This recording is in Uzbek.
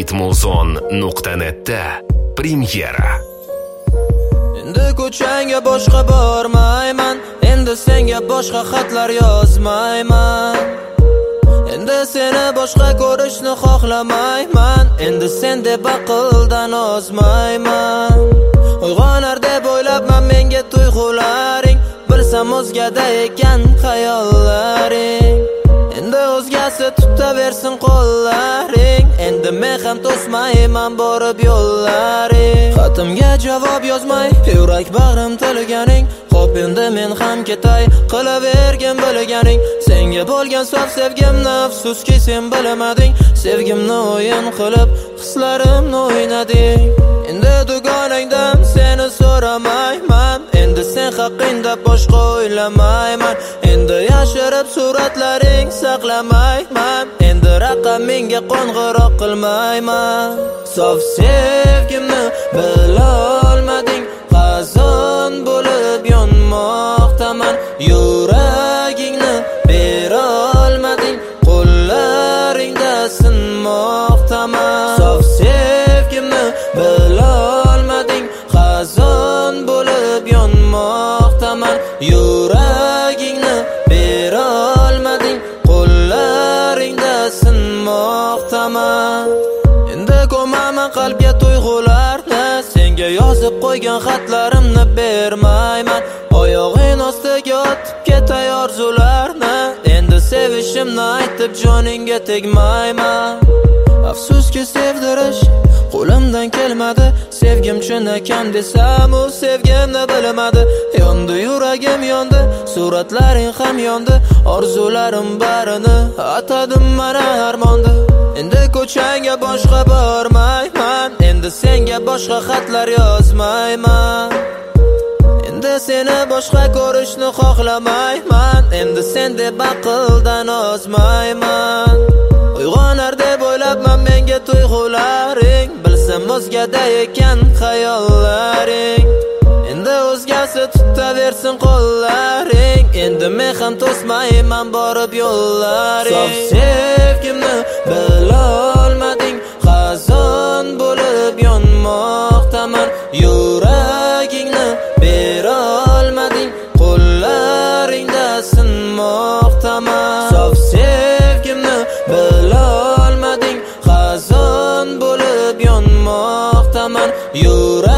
ritmuzon.net'da premyera. Endi ko'changga boshqa bormayman, endi senga boshqa xatlar yozmayman. Endi seni boshqa ko'rishni xohlamayman, endi sen deb aqldan ozmayman. Uyg'onar deb o'ylabman menga tuyg'ularing, bilsam o'zgada ekan xayollaring. Endi o'zgasi tutaversin qo'llaring, endi men ham to'smayman borib yo'llaring. Xatimga javob yozmay yurak bag'rim tilganing, xo'p endi men ham ketay qilavergin bilganing. Senga bo'lgan sof sevgimni afsuski sen bilmading, sevgimni o'yin qilib hislarimni o'ynading. Endi dugonangdan seni so'ramayman, endi sen haqingda boshqa o'ylamayman. Endi yashirib suratlaring saqlamayman, endi raqamingga qo'ng'iroq qilmayman. Sof sevgimni bilolmading, qazon bo'lib yonmoqdaman. Yuragingni berolmading, qo'llaringda sinmoqdaman. Sof sevgimni bilolmading, qazon bo'lib yonmoqdaman. Yuragingni berolmading, qo'llaringda sinmoqdaman. Endi ko'maman qalbga tuyg'ularni, senga yozib qo'ygan xatlarimni bermayman. Oyog'ing ostiga otib ketay orzularni, endi sevishimni aytib joningga tegmayman. Afsuski sevdirish qo'limdan kelmadi, sevgim chin ekan desam u sevgimni bilmadi. Yondi yuragim yondi, suratlaring ham yondi, orzularim barini atadim mana armonda. Endi ko'changga boshqa bormayman, endi senga boshqa xatlar yozmayman. Endi seni boshqa ko'rishni xohlamayman, endi sen deb aqldan ozmayman. Uyg'onar deb o'ylabman menga tuyg'ularing, bilsam o'zgada ekan xayollaring. Endi o'zgasi tutaversin qo'llaring, endi men ham to'smayman borib yo'llaring. Sof sevgimni bilolmading, qazon bo'lib yonmoqdaman. Yuragingni berolmading, qo'llaringda sinmoqdaman. Sof sevgimni bilolmading, qazon bo'lib yonmoqdaman.